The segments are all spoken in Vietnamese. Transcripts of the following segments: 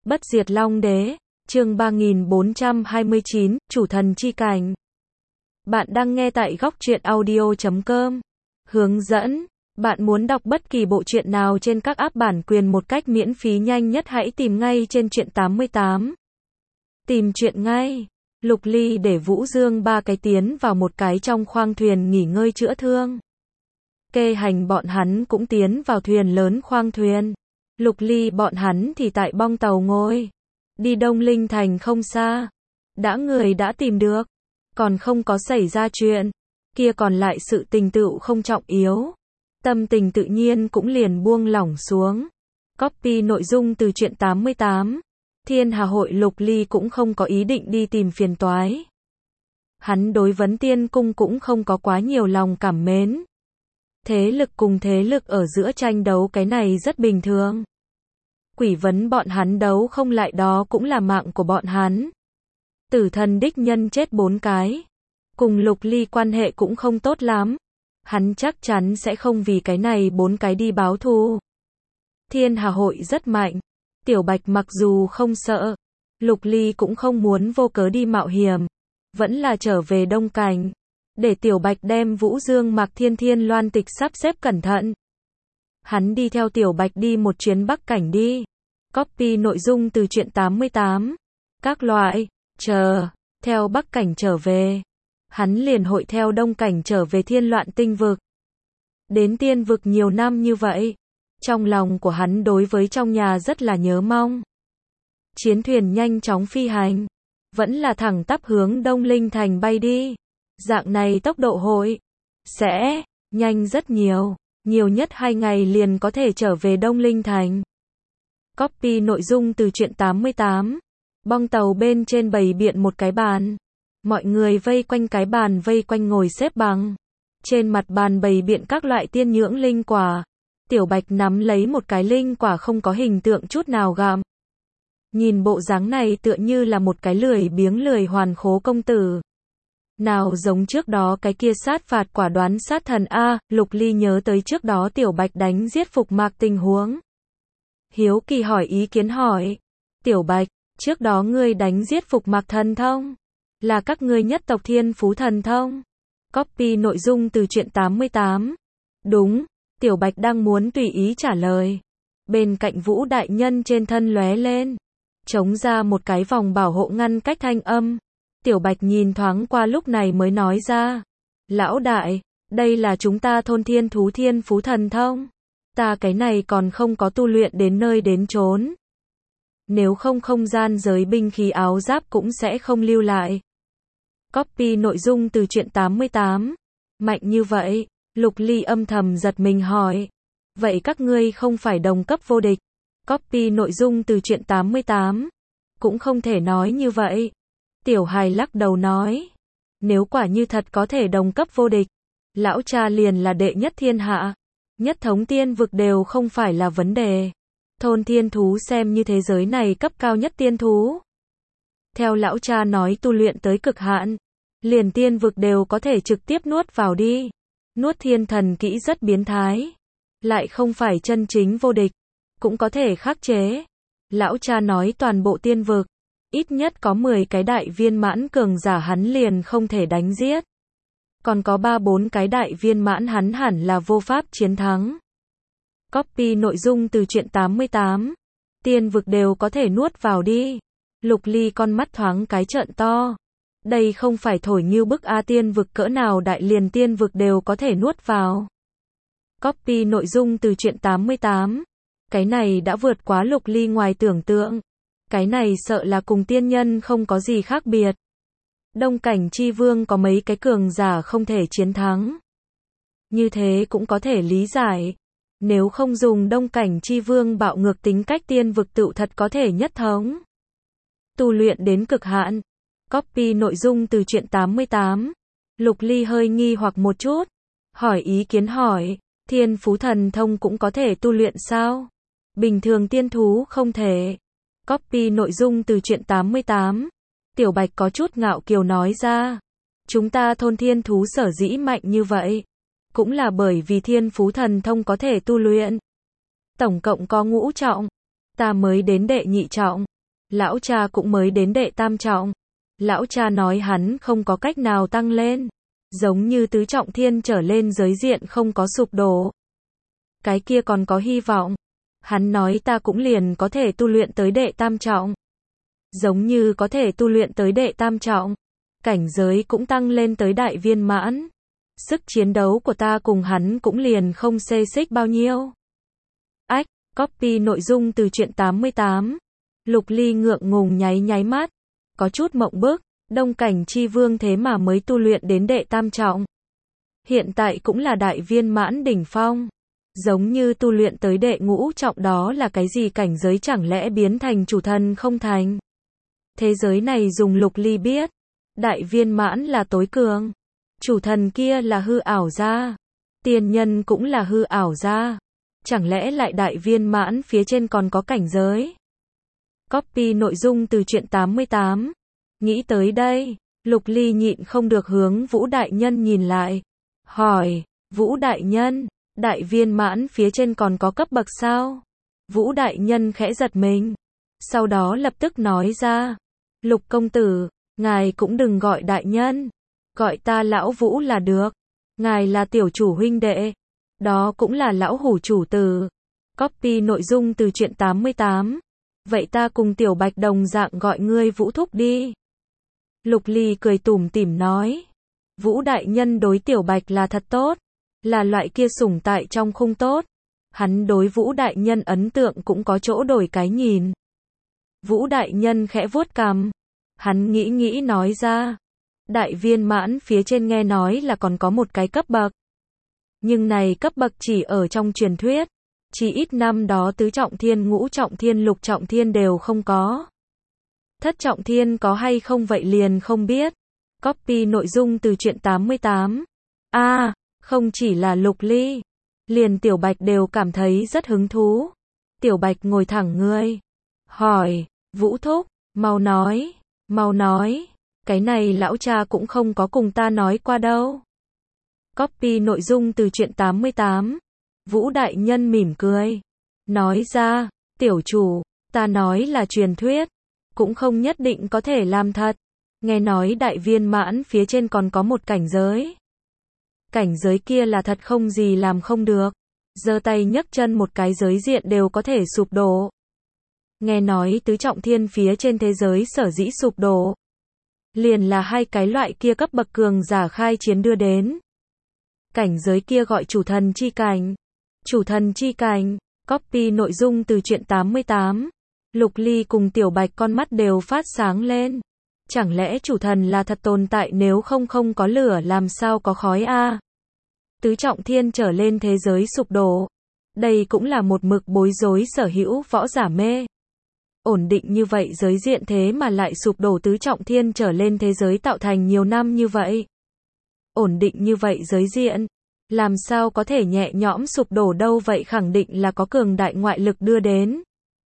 Bất diệt Long Đế, chương 3429, Chủ thần chi cảnh. Bạn đang nghe tại góc truyện audio.com. Hướng dẫn, bạn muốn đọc bất kỳ bộ truyện nào trên các app bản quyền một cách miễn phí nhanh nhất hãy tìm ngay trên truyện 88. Tìm truyện ngay. Lục Ly để Vũ Dương ba cái tiến vào một cái trong khoang thuyền nghỉ ngơi chữa thương. Kê Hành bọn hắn cũng tiến vào thuyền lớn khoang thuyền. Lục Ly bọn hắn thì tại bong tàu ngồi. Đi Đông Linh Thành không xa. Người đã tìm được. Còn không có xảy ra chuyện. Kia còn lại sự tình tựu không trọng yếu. Tâm tình tự nhiên cũng liền buông lỏng xuống. Copy nội dung từ truyện 88. Thiên Hà Hội. Lục Ly cũng không có ý định đi tìm phiền toái. Hắn đối Vấn Tiên Cung cũng không có quá nhiều lòng cảm mến. Thế lực cùng thế lực ở giữa tranh đấu cái này rất bình thường. Quỷ vấn bọn hắn đấu không lại đó cũng là mạng của bọn hắn. Tử thần đích nhân chết 4 cái. Cùng Lục Ly quan hệ cũng không tốt lắm. Hắn chắc chắn sẽ không vì cái này 4 cái đi báo thù. Thiên Hà Hội rất mạnh. Tiểu Bạch mặc dù không sợ. Lục Ly cũng không muốn vô cớ đi mạo hiểm. Vẫn là trở về Đông Cảnh. Để Tiểu Bạch đem Vũ Dương Mạc Thiên Thiên Loan Tịch sắp xếp cẩn thận. Hắn đi theo Tiểu Bạch đi một chuyến Bắc Cảnh đi. Copy nội dung từ truyện 88. Các loại, theo Bắc Cảnh trở về. Hắn liền hội theo Đông Cảnh trở về Thiên Loạn Tinh Vực. Đến Tiên Vực nhiều năm như vậy. Trong lòng của hắn đối với trong nhà rất là nhớ mong. Chiến thuyền nhanh chóng phi hành. Vẫn là thẳng tắp hướng Đông Linh Thành bay đi. Dạng này tốc độ hội sẽ nhanh rất nhiều. Nhiều nhất 2 ngày liền có thể trở về Đông Linh Thành. Copy nội dung từ truyện 88. Bong tàu bên trên bày biện một cái bàn. Mọi người vây quanh cái bàn vây quanh ngồi xếp bằng. Trên mặt bàn bày biện các loại tiên nhưỡng linh quả. Tiểu Bạch nắm lấy một cái linh quả không có hình tượng chút nào gặm. Nhìn bộ dáng này tựa như là một cái lười biếng lười hoàn khố công tử. Nào giống trước đó cái kia sát phạt quả đoán sát thần A. Lục Ly nhớ tới trước đó Tiểu Bạch đánh giết Phục Mạc tình huống. Hiếu kỳ hỏi ý kiến hỏi. Tiểu Bạch, trước đó ngươi đánh giết Phục Mạc thần thông. Là các ngươi nhất tộc Thiên Phú thần thông. Copy nội dung từ truyện 88. Đúng, Tiểu Bạch đang muốn tùy ý trả lời. Bên cạnh Vũ Đại Nhân trên thân lóe lên. Chống ra một cái vòng bảo hộ ngăn cách thanh âm. Tiểu Bạch nhìn thoáng qua lúc này mới nói ra. Lão đại, đây là chúng ta thôn thiên thú Thiên Phú thần thông. Ta cái này còn không có tu luyện đến nơi đến chốn. Nếu không không gian giới binh khí áo giáp cũng sẽ không lưu lại. Copy nội dung từ truyện 88. Mạnh như vậy, Lục Ly âm thầm giật mình hỏi. Vậy các ngươi không phải đồng cấp vô địch? Copy nội dung từ truyện 88. Cũng không thể nói như vậy. Tiểu Hài lắc đầu nói. Nếu quả như thật có thể đồng cấp vô địch, lão cha liền là đệ nhất thiên hạ. Nhất thống tiên vực đều không phải là vấn đề. Thôn thiên thú xem như thế giới này cấp cao nhất tiên thú. Theo lão cha nói tu luyện tới cực hạn, liền tiên vực đều có thể trực tiếp nuốt vào đi. Nuốt thiên thần kỹ rất biến thái. Lại không phải chân chính vô địch. Cũng có thể khắc chế. Lão cha nói toàn bộ tiên vực. Ít nhất có 10 cái đại viên mãn cường giả hắn liền không thể đánh giết. Còn có 3-4 cái đại viên mãn hắn hẳn là vô pháp chiến thắng. Copy nội dung từ truyện 88. Tiên vực đều có thể nuốt vào đi. Lục Ly con mắt thoáng cái trợn to. Đây không phải thổi như bức A, tiên vực cỡ nào đại liền tiên vực đều có thể nuốt vào. Copy nội dung từ truyện 88. Cái này đã vượt quá Lục Ly ngoài tưởng tượng. Cái này sợ là cùng tiên nhân không có gì khác biệt. Đông Cảnh Chi Vương có mấy cái cường giả không thể chiến thắng. Như thế cũng có thể lý giải. Nếu không dùng Đông Cảnh Chi Vương bạo ngược tính cách tiên vực tựu thật có thể nhất thống. Tu luyện đến cực hạn. Copy nội dung từ truyện 88. Lục Ly hơi nghi hoặc một chút. Hỏi ý kiến hỏi. Thiên Phú thần thông cũng có thể tu luyện sao? Bình thường tiên thú không thể. Copy nội dung từ truyện 88. Tiểu Bạch có chút ngạo kiều nói ra. Chúng ta thôn thiên thú sở dĩ mạnh như vậy. Cũng là bởi vì Thiên Phú thần thông có thể tu luyện. Tổng cộng có ngũ trọng. Ta mới đến đệ nhị trọng. Lão cha cũng mới đến đệ tam trọng. Lão cha nói hắn không có cách nào tăng lên. Giống như tứ trọng thiên trở lên giới diện không có sụp đổ. Cái kia còn có hy vọng. Hắn nói ta cũng liền có thể tu luyện tới đệ tam trọng. Giống như có thể tu luyện tới đệ tam trọng. Cảnh giới cũng tăng lên tới đại viên mãn. Sức chiến đấu của ta cùng hắn cũng liền không xê xích bao nhiêu. Ách, copy nội dung từ truyện 88. Lục Ly ngượng ngùng nháy nháy mắt. Có chút mộng bức, Đông Cảnh Chi Vương thế mà mới tu luyện đến đệ tam trọng. Hiện tại cũng là đại viên mãn đỉnh phong. Giống như tu luyện tới đệ ngũ trọng đó là cái gì cảnh giới chẳng lẽ biến thành chủ thần không thành. Thế giới này dùng Lục Ly biết. Đại viên mãn là tối cường. Chủ thần kia là hư ảo gia. Tiên nhân cũng là hư ảo gia. Chẳng lẽ lại đại viên mãn phía trên còn có cảnh giới? Copy nội dung từ truyện 88. Nghĩ tới đây, Lục Ly nhịn không được hướng Vũ Đại Nhân nhìn lại. Hỏi, Vũ Đại Nhân, đại viên mãn phía trên còn có cấp bậc sao? Vũ Đại Nhân khẽ giật mình. Sau đó lập tức nói ra. Lục công tử, ngài cũng đừng gọi đại nhân. Gọi ta lão Vũ là được. Ngài là tiểu chủ huynh đệ. Đó cũng là lão hủ chủ tử. Copy nội dung từ truyện 88. Vậy ta cùng tiểu Bạch đồng dạng gọi ngươi Vũ thúc đi. Lục Ly cười tủm tỉm nói. Vũ Đại Nhân đối tiểu Bạch là thật tốt. Là loại kia sủng tại trong khung tốt. Hắn đối Vũ Đại Nhân ấn tượng cũng có chỗ đổi cái nhìn. Vũ Đại Nhân khẽ vuốt cằm. Hắn nghĩ nghĩ nói ra. Đại viên mãn phía trên nghe nói là còn có một cái cấp bậc. Nhưng này cấp bậc chỉ ở trong truyền thuyết. Chỉ ít năm đó tứ trọng thiên, ngũ trọng thiên, lục trọng thiên đều không có. Thất trọng thiên có hay không vậy liền không biết. Copy nội dung từ truyện 88. Không chỉ là Lục Ly. Liền Tiểu Bạch đều cảm thấy rất hứng thú. Tiểu Bạch ngồi thẳng người. Hỏi, Vũ thúc, mau nói. Cái này lão cha cũng không có cùng ta nói qua đâu. Copy nội dung từ truyện 88. Vũ Đại Nhân mỉm cười. Nói ra, tiểu chủ, ta nói là truyền thuyết. Cũng không nhất định có thể làm thật. Nghe nói đại viên mãn phía trên còn có một cảnh giới. Cảnh giới kia là thật không gì làm không được. Giơ tay nhấc chân một cái giới diện đều có thể sụp đổ. Nghe nói tứ trọng thiên phía trên thế giới sở dĩ sụp đổ. Liền là hai cái loại kia cấp bậc cường giả khai chiến đưa đến. Cảnh giới kia gọi chủ thần chi cảnh. Chủ thần chi cảnh. Copy nội dung từ truyện 88. Lục Ly cùng Tiểu Bạch con mắt đều phát sáng lên. Chẳng lẽ chủ thần là thật tồn tại, nếu không có lửa làm sao có khói a? Tứ trọng thiên trở lên thế giới sụp đổ. Đây cũng là một mực bối rối sở hữu võ giả mê. Ổn định như vậy giới diện thế mà lại sụp đổ, tứ trọng thiên trở lên thế giới tạo thành nhiều năm như vậy. Ổn định như vậy giới diện. Làm sao có thể nhẹ nhõm sụp đổ đâu, vậy khẳng định là có cường đại ngoại lực đưa đến.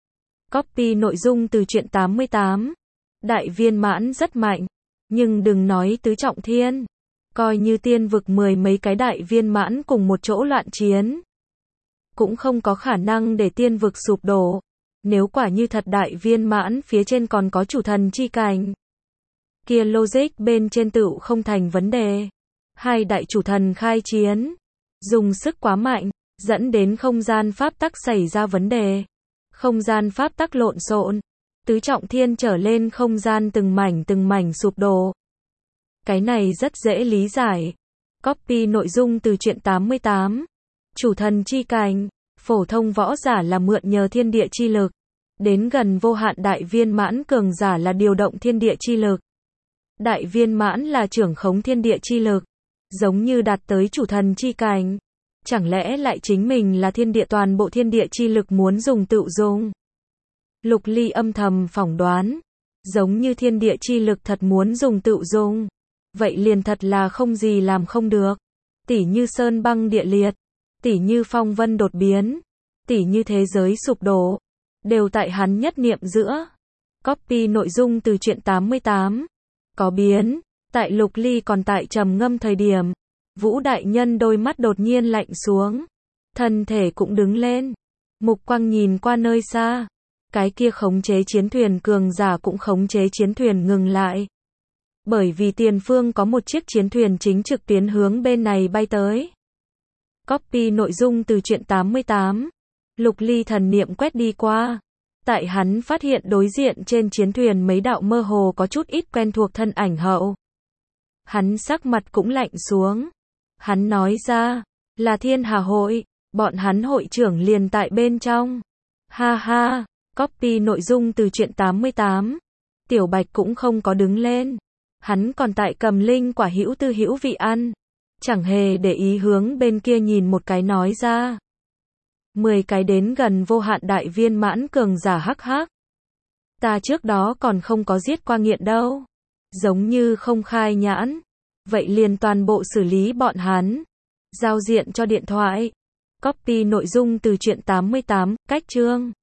Copy nội dung từ truyện 88. Đại viên mãn rất mạnh. Nhưng đừng nói tứ trọng thiên. Coi như tiên vực 10 mấy cái đại viên mãn cùng một chỗ loạn chiến. Cũng không có khả năng để tiên vực sụp đổ. Nếu quả như thật đại viên mãn phía trên còn có chủ thần chi cảnh. Kia logic bên trên tựu không thành vấn đề. Hai đại chủ thần khai chiến. Dùng sức quá mạnh. Dẫn đến không gian pháp tắc xảy ra vấn đề. Không gian pháp tắc lộn xộn. Tứ trọng thiên trở lên không gian từng mảnh sụp đổ. Cái này rất dễ lý giải. Copy nội dung từ truyện 88. Chủ thần chi cảnh. Phổ thông võ giả là mượn nhờ thiên địa chi lực. Đến gần vô hạn đại viên mãn cường giả là điều động thiên địa chi lực. Đại viên mãn là trưởng khống thiên địa chi lực. Giống như đạt tới chủ thần chi cảnh. Chẳng lẽ lại chính mình là thiên địa, toàn bộ thiên địa chi lực muốn dùng tựu dùng. Lục Ly âm thầm phỏng đoán. Giống như thiên địa chi lực thật muốn dùng tựu dùng. Vậy liền thật là không gì làm không được. Tỉ như sơn băng địa liệt. Tỉ như phong vân đột biến. Tỉ như thế giới sụp đổ. Đều tại hắn nhất niệm giữa. Copy nội dung từ truyện 88. Có biến. Tại Lục Ly còn tại trầm ngâm thời điểm. Vũ Đại Nhân đôi mắt đột nhiên lạnh xuống. Thân thể cũng đứng lên. Mục quang nhìn qua nơi xa. Cái kia khống chế chiến thuyền cường giả cũng khống chế chiến thuyền ngừng lại. Bởi vì tiền phương có một chiếc chiến thuyền chính trực tiến hướng bên này bay tới. Copy nội dung từ truyện 88. Lục Ly thần niệm quét đi qua. Tại hắn phát hiện đối diện trên chiến thuyền mấy đạo mơ hồ có chút ít quen thuộc thân ảnh hậu. Hắn sắc mặt cũng lạnh xuống. Hắn nói ra, là Thiên Hà hội, bọn hắn hội trưởng liền tại bên trong. Ha ha, copy nội dung từ truyện 88. Tiểu Bạch cũng không có đứng lên. Hắn còn tại cầm linh quả hữu tư hữu vị ăn. Chẳng hề để ý hướng bên kia nhìn một cái nói ra. 10 cái đến gần vô hạn đại viên mãn cường giả hắc hắc. Ta trước đó còn không có giết qua nghiện đâu. Giống như không khai nhãn. Vậy liền toàn bộ xử lý bọn hắn. Giao diện cho điện thoại. Copy nội dung từ truyện 88, cách chương.